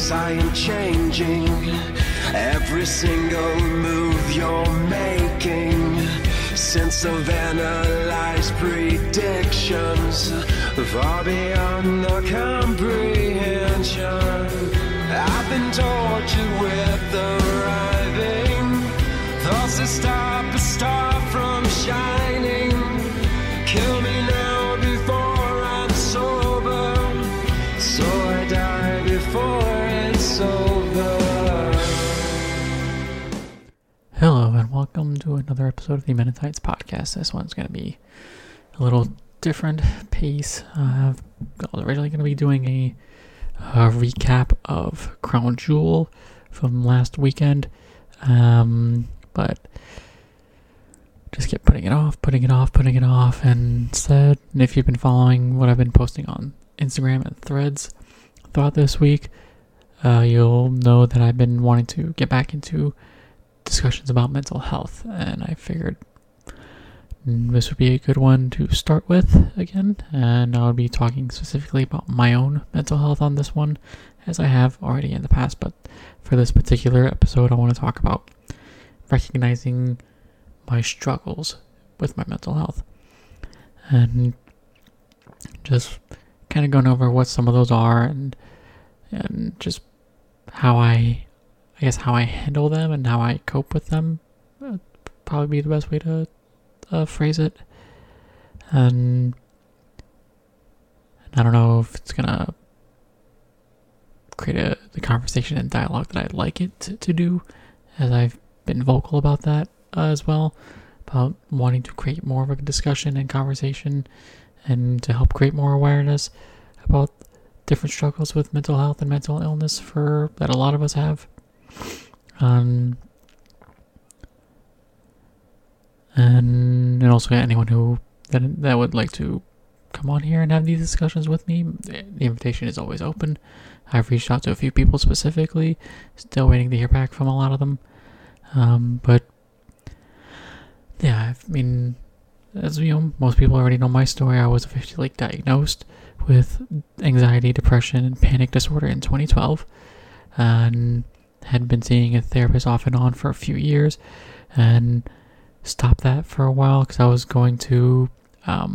yes, I am changing every single move you're making. Since I've analyzed predictions far beyond the comprehension, I've been tortured with arriving thoughts that stop a star from shining. Kill me now before I'm sober, so I die before it's over. Hello and welcome to another episode of the Mennonites podcast. This one's going to be a little different pace. I was originally going to be doing a recap of Crown Jewel from last weekend, but just kept putting it off, and instead, if you've been following what I've been posting on Instagram and Threads throughout this week, you'll know that I've been wanting to get back into discussions about mental health, and I figured this would be a good one to start with again, and I would be talking specifically about my own mental health on this one, as I have already in the past, but for this particular episode, I want to talk about recognizing my struggles with my mental health, and just kind of going over what some of those are, and just how I guess how I handle them and how I cope with them would probably be the best way to phrase it. And I don't know if it's gonna create the conversation and dialogue that I'd like it to do, as I've been vocal about that as well, about wanting to create more of a discussion and conversation and to help create more awareness about different struggles with mental health and mental illness that a lot of us have. And also anyone who that would like to come on here and have these discussions with me, the invitation is always open. I've reached out to a few people specifically, still waiting to hear back from a lot of them. But yeah, I mean, as you know, most people already know my story. I was officially diagnosed with anxiety, depression, and panic disorder in 2012, and had been seeing a therapist off and on for a few years, and stopped that for a while because I was going to, I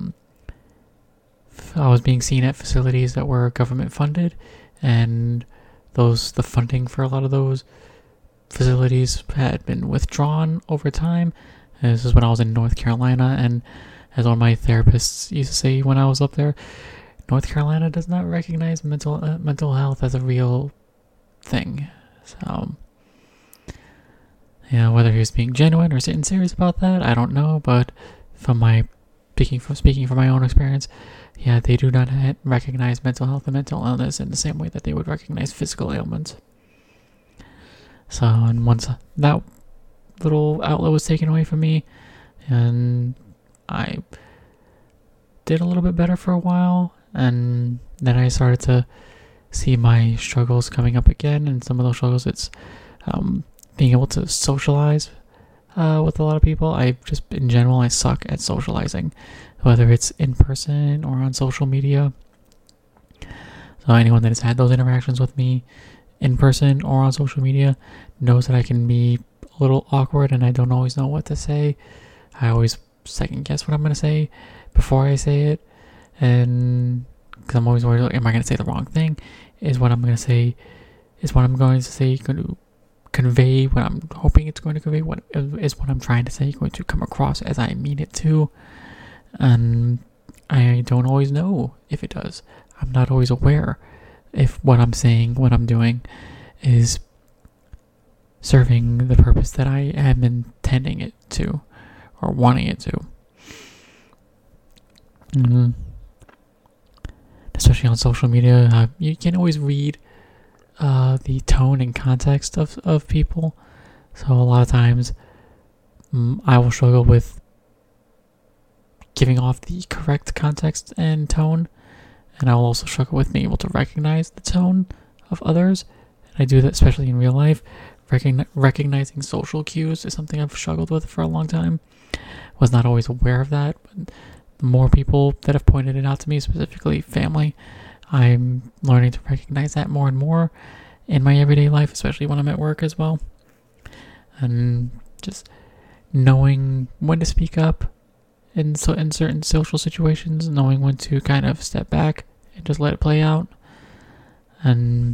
was being seen at facilities that were government funded, and the funding for a lot of those facilities had been withdrawn over time. And this is when I was in North Carolina, and as one of my therapists used to say when I was up there, North Carolina does not recognize mental health as a real thing. So, yeah, whether he was being genuine or sitting serious about that, I don't know. But speaking from my own experience, yeah, they do not recognize mental health and mental illness in the same way that they would recognize physical ailments. So, and once that little outlet was taken away from me, and I did a little bit better for a while, and then I started to see my struggles coming up again, and some of those struggles, it's being able to socialize with a lot of people. In general, I suck at socializing, whether it's in person or on social media. So anyone that has had those interactions with me in person or on social media knows that I can be a little awkward, and I don't always know what to say. I always second guess what I'm going to say before I say it, and because I'm always worried, am I going to say the wrong thing? Is what I'm going to say going to convey what I'm hoping it's going to convey? What is what I'm trying to say going to come across as I mean it to? And I don't always know if it does. I'm not always aware if what I'm saying, what I'm doing, is serving the purpose that I am intending it to, or wanting it to. Especially on social media, you can't always read the tone and context of people. So a lot of times, I will struggle with giving off the correct context and tone, and I will also struggle with being able to recognize the tone of others. And I do that especially in real life. Recognizing social cues is something I've struggled with for a long time. Was not always aware of that, but the more people that have pointed it out to me, specifically family, I'm learning to recognize that more and more, in my everyday life, especially when I'm at work as well. And just knowing when to speak up in certain social situations, knowing when to kind of step back and just let it play out. And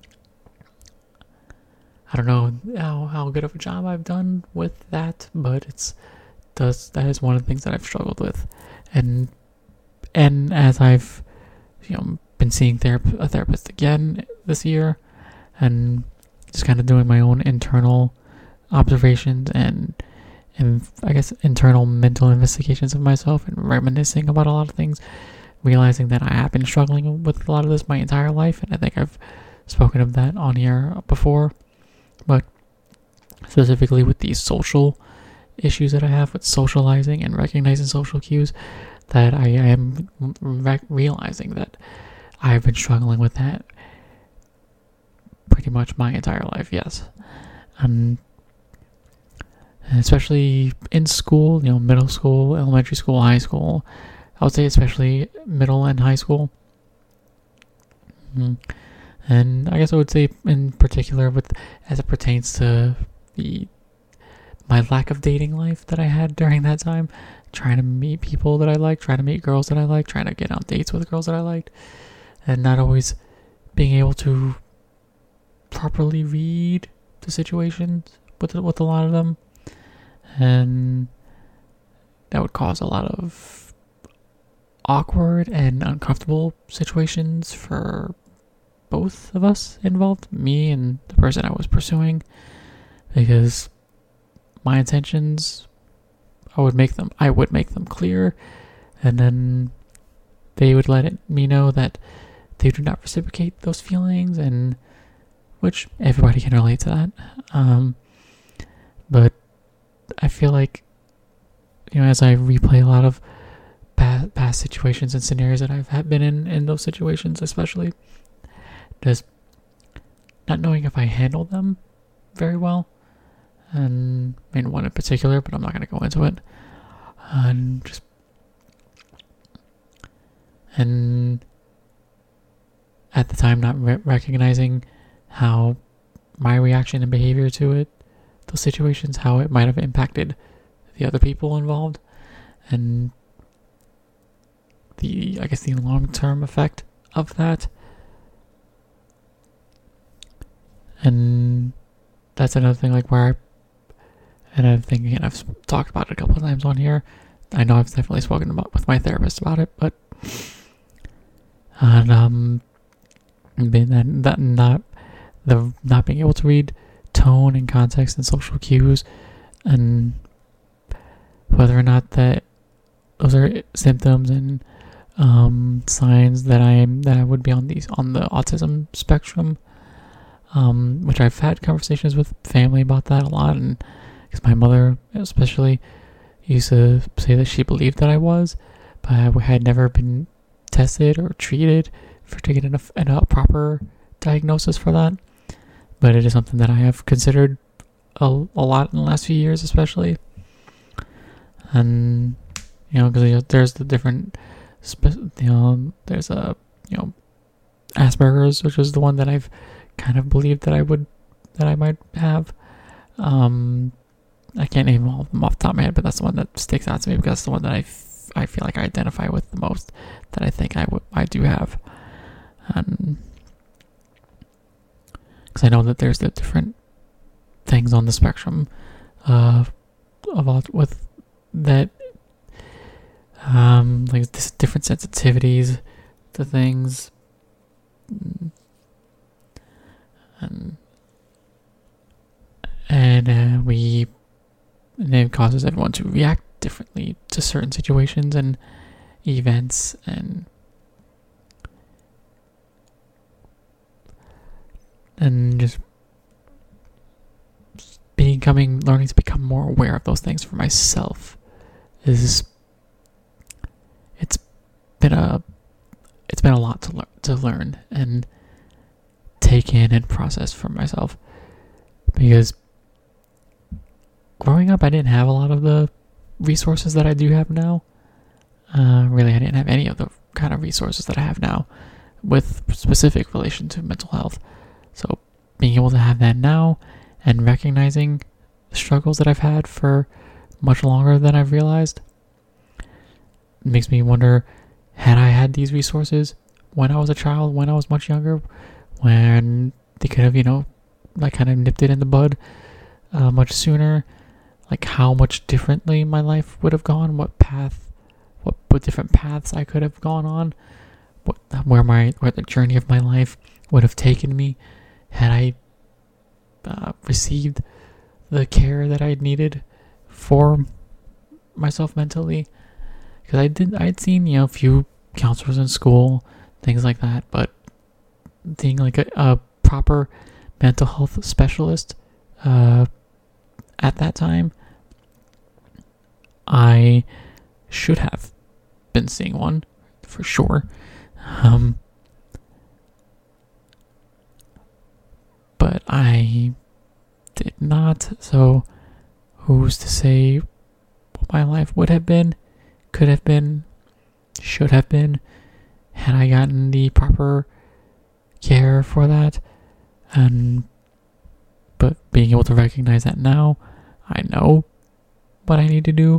I don't know how good of a job I've done with that, but that is one of the things that I've struggled with. And as I've been seeing a therapist again this year, and just kind of doing my own internal observations and I guess internal mental investigations of myself and reminiscing about a lot of things, realizing that I have been struggling with a lot of this my entire life, and I think I've spoken of that on here before, but specifically with these social issues that I have with socializing and recognizing social cues, that I am realizing that I've been struggling with that pretty much my entire life, yes. And especially in school, middle school, elementary school, high school. I would say especially middle and high school. And I guess I would say in particular as it pertains to my lack of dating life that I had during that time, trying to meet people that I liked, trying to meet girls that I liked, trying to get on dates with girls that I liked, and not always being able to properly read the situations with a lot of them. And that would cause a lot of awkward and uncomfortable situations for both of us involved, me and the person I was pursuing, because my intentions, I would make them clear, and then they would let me know that they do not reciprocate those feelings, and which everybody can relate to that. But I feel like, as I replay a lot of past situations and scenarios that I've been in those situations, especially, just not knowing if I handled them very well, and one in particular, but I'm not going to go into it, and at the time not recognizing how my reaction and behavior to those situations, how it might have impacted the other people involved, and the long-term effect of that. And that's another thing, I've talked about it a couple of times on here. I know I've definitely spoken about with my therapist about it, but not being able to read tone and context and social cues, and whether or not that those are symptoms and signs that I would be on the autism spectrum, which I've had conversations with family about that a lot, and because my mother especially used to say that she believed that I was, but I had never been tested or treated to get a proper diagnosis for that. But it is something that I have considered a lot in the last few years, especially. And because there's the different, there's Asperger's, which is the one that I've kind of believed that I might have. I can't name all of them off the top of my head, but that's the one that sticks out to me because that's the one that I feel like I identify with the most, that I think I do have. And because I know that there's the different things on the spectrum with that, different sensitivities to things, and it causes everyone to react differently to certain situations and events, and just learning to become more aware of those things for myself it's been a lot to learn and take in and process for myself, because growing up I didn't have a lot of the resources that I do have now. Really, I didn't have any of the kind of resources that I have now with specific relation to mental health. So being able to have that now and recognizing the struggles that I've had for much longer than I've realized, it makes me wonder, had I had these resources when I was a child, when I was much younger, when they could have, like kind of nipped it in the bud much sooner, like how much differently my life would have gone, what different paths I could have gone on, where the journey of my life would have taken me had I received the care that I needed for myself mentally. Because I'd seen a few counselors in school, things like that, but being like a proper mental health specialist at that time, I should have been seeing one for sure. But I did not, so who's to say what my life would have been, could have been, should have been, had I gotten the proper care for that. But being able to recognize that now, I know what I need to do,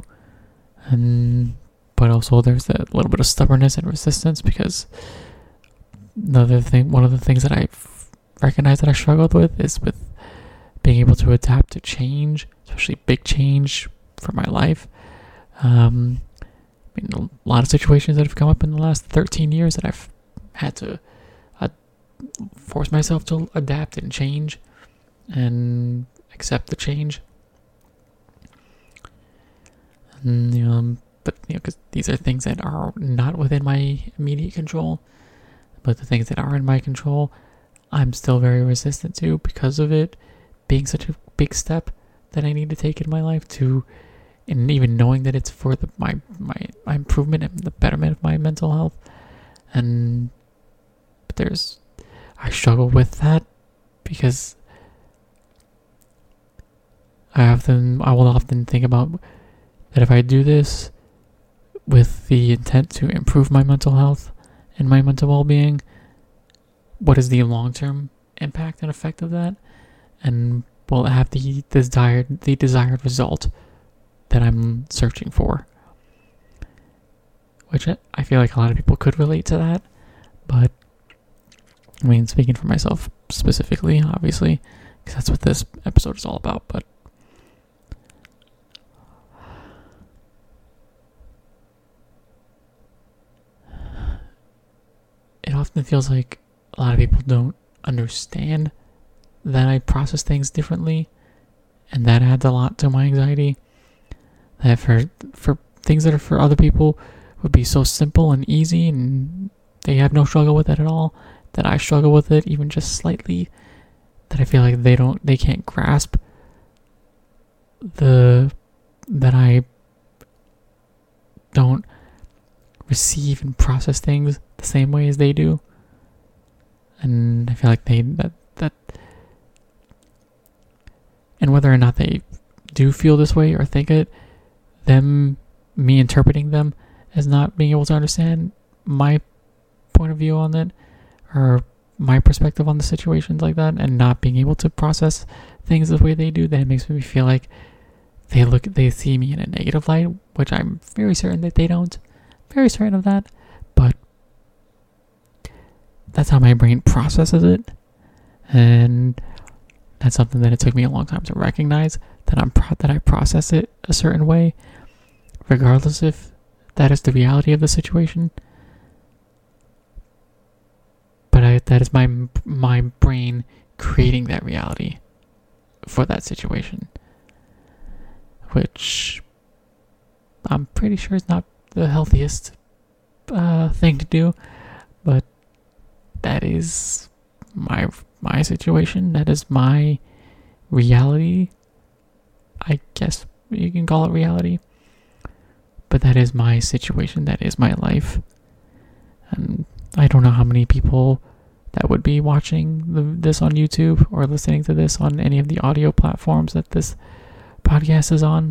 but also there's that little bit of stubbornness and resistance, because one of the things that I've recognized that I struggled with is with being able to adapt to change, especially big change for my life. A lot of situations that have come up in the last 13 years that I've had to force myself to adapt and change and accept the change. But because these are things that are not within my immediate control, but the things that are in my control, I'm still very resistant to, because of it being such a big step that I need to take in my life, and even knowing that it's for my improvement and the betterment of my mental health. I struggle with that, because I will often think about that if I do this with the intent to improve my mental health and my mental well-being, what is the long-term impact and effect of that? And will it have the desired result that I'm searching for? Which I feel like a lot of people could relate to that, but speaking for myself specifically, obviously, because that's what this episode is all about, but it often feels like a lot of people don't understand that I process things differently, and that adds a lot to my anxiety. That for things that are for other people would be so simple and easy, and they have no struggle with it at all, that I struggle with it even just slightly, that I feel like they can't grasp that I don't receive and process things the same way as they do. And I feel like and whether or not they do feel this way or think it, me interpreting them as not being able to understand my point of view on it, or my perspective on the situations like that, and not being able to process things the way they do, then it makes me feel like they see me in a negative light, which I'm very certain that they don't. Very certain of that, but that's how my brain processes it, and that's something that it took me a long time to recognize, that I process it a certain way, regardless if that is the reality of the situation. But that is my brain creating that reality for that situation, which I'm pretty sure is not the healthiest thing to do, but that is my situation. That is my reality. I guess you can call it reality, but that is my situation. That is my life, and I don't know how many people that would be watching this on YouTube or listening to this on any of the audio platforms that this podcast is on,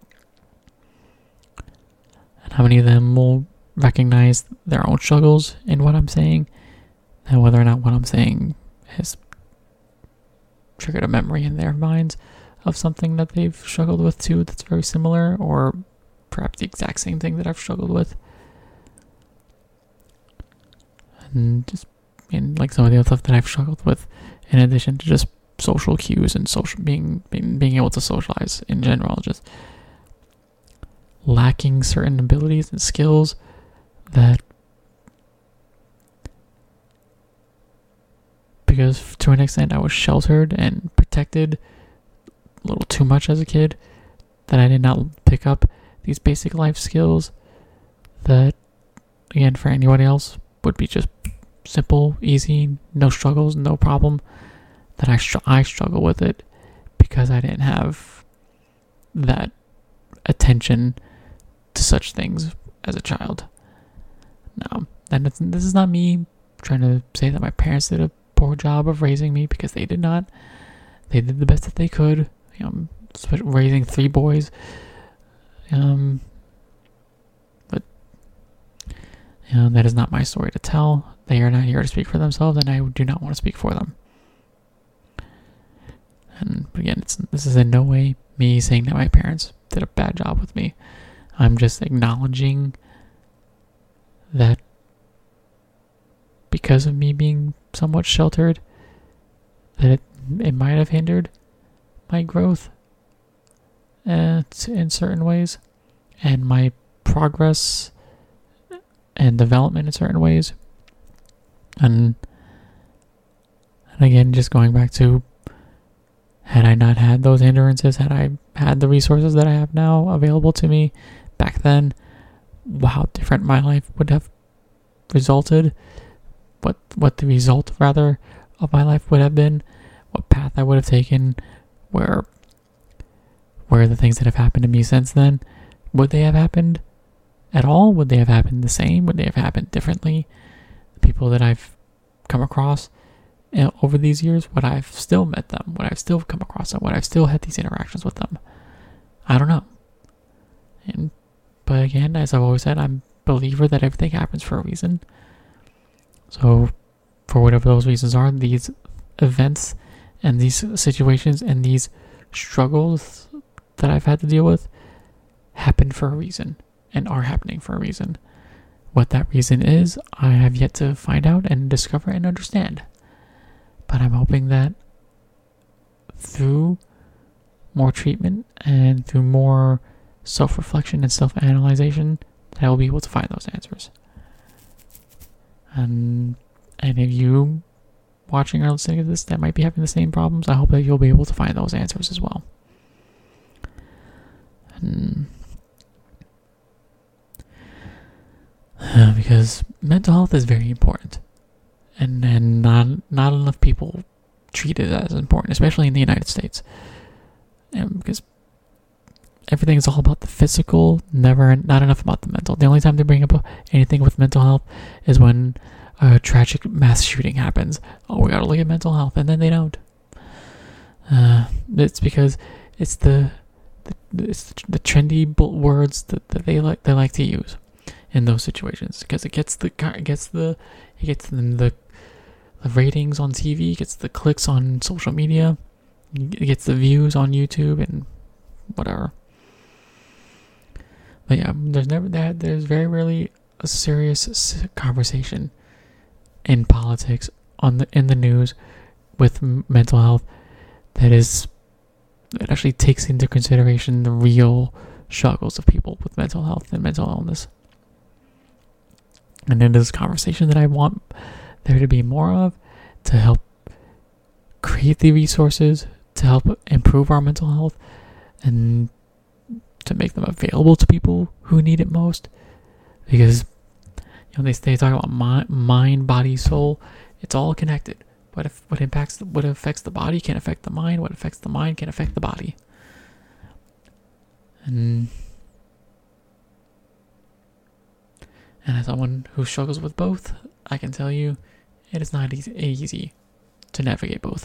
and how many of them will recognize their own struggles in what I'm saying, and whether or not what I'm saying is triggered a memory in their minds of something that they've struggled with too that's very similar, or perhaps the exact same thing that I've struggled with. And just like some of the other stuff that I've struggled with, in addition to just social cues and social being able to socialize in general, just lacking certain abilities and skills that, because to an extent I was sheltered and protected a little too much as a kid, that I did not pick up these basic life skills that, again, for anybody else would be just simple, easy, no struggles, no problem, that I struggle with it because I didn't have that attention to such things as a child. Now, this is not me trying to say that my parents did a poor job of raising me, because they did not. They did the best that they could, raising 3 boys. But that is not my story to tell. They are not here to speak for themselves, and I do not want to speak for them. And again, this is in no way me saying that my parents did a bad job with me. I'm just acknowledging that because of me being somewhat sheltered, that it might have hindered my growth in certain ways, and my progress and development in certain ways. And again, just going back to, had I not had those hindrances, had I had the resources that I have now available to me back then, how different my life would have resulted, what the result rather of my life would have been, what path I would have taken, where the things that have happened to me since then, would they have happened at all? Would they have happened the same? Would they have happened differently? The people that I've come across over these years, would I have still met them? Would I have still come across them? Would I have still had these interactions with them? I don't know. But again, as I've always said, I'm a believer that everything happens for a reason. So, for whatever those reasons are, these events and these situations and these struggles that I've had to deal with happen for a reason and are happening for a reason. What that reason is, I have yet to find out and discover and understand. But I'm hoping that through more treatment and through more self-reflection and self-analyzation, that I will be able to find those answers. And if you watching or listening to this that might be having the same problems, I hope that you'll be able to find those answers as well. Because mental health is very important, and not enough people treat it as important, especially in the United States. And because everything is all about the physical, not enough about the mental. The only time they bring up anything with mental health is when a tragic mass shooting happens. Oh, we gotta look at mental health, and then they don't. It's because it's the trendy words that they like to use in those situations, because it gets the ratings on TV, it gets the clicks on social media, it gets the views on YouTube and whatever. But yeah, there's very rarely a serious conversation in politics in the news with mental health that actually takes into consideration the real struggles of people with mental health and mental illness. And it is a conversation that I want there to be more of, to help create the resources to help improve our mental health and to make them available to people who need it most. Because they talk about mind, body, soul. It's all connected. What affects the body can affect the mind. What affects the mind can affect the body. And as someone who struggles with both, I can tell you it is not easy to navigate both.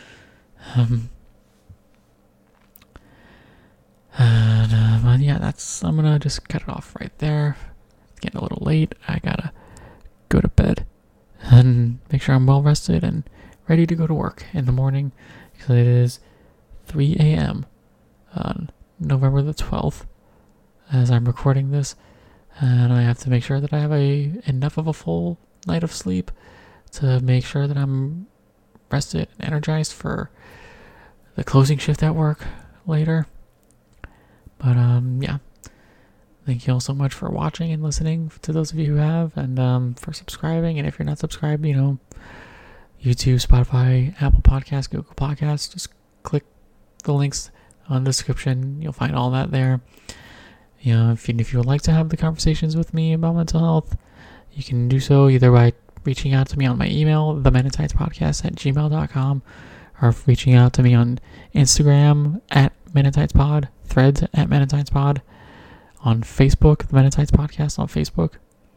But yeah, I'm gonna just cut it off right there. It's getting a little late. I gotta go to bed and make sure I'm well rested and ready to go to work in the morning, because it is 3 a.m. on November the 12th as I'm recording this, and I have to make sure that I have enough of a full night of sleep to make sure that I'm rested and energized for the closing shift at work later. But yeah, thank you all so much for watching and listening, to those of you who have, and for subscribing. And if you're not subscribed, YouTube, Spotify, Apple Podcasts, Google Podcasts, just click the links on the description. You'll find all that there. If you would like to have the conversations with me about mental health, you can do so either by reaching out to me on my email, themenintidespodcast@gmail.com, or reaching out to me on Instagram @menintidespod, Threads @menintidespod, on Facebook, the Men in Tights Podcast on Facebook.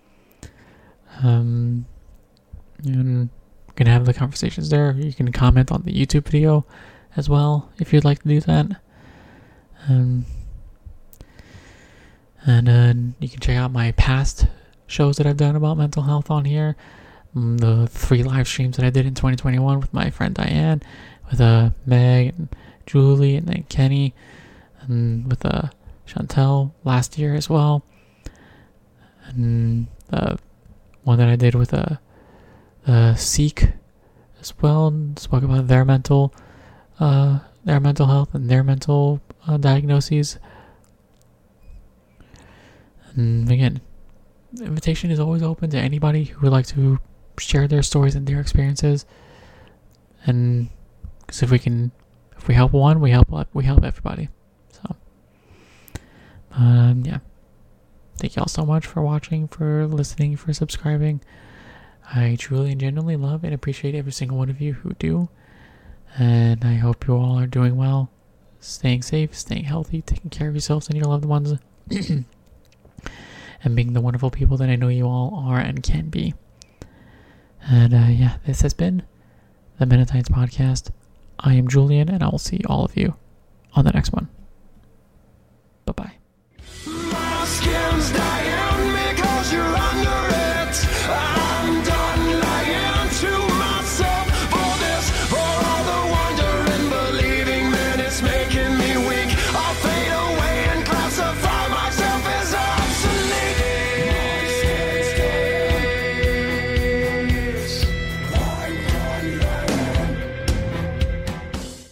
You can have the conversations there. You can comment on the YouTube video as well if you'd like to do that. And you can check out my past shows that I've done about mental health on here. The 3 live streams that I did in 2021 with my friend Diane, with Meg and Julie, and then Kenny, and with Chantel last year as well. And the one that I did with Seek as well, and spoke about their mental health and their mental diagnoses. And again, the invitation is always open to anybody who would like to share their stories and their experiences. And because if we help one, we help everybody. So, yeah. Thank you all so much for watching, for listening, for subscribing. I truly and genuinely love and appreciate every single one of you who do. And I hope you all are doing well, staying safe, staying healthy, taking care of yourselves and your loved ones, and being the wonderful people that I know you all are and can be. And yeah, this has been the Men in Tights Podcast. I am Julian, and I will see all of you on the next one.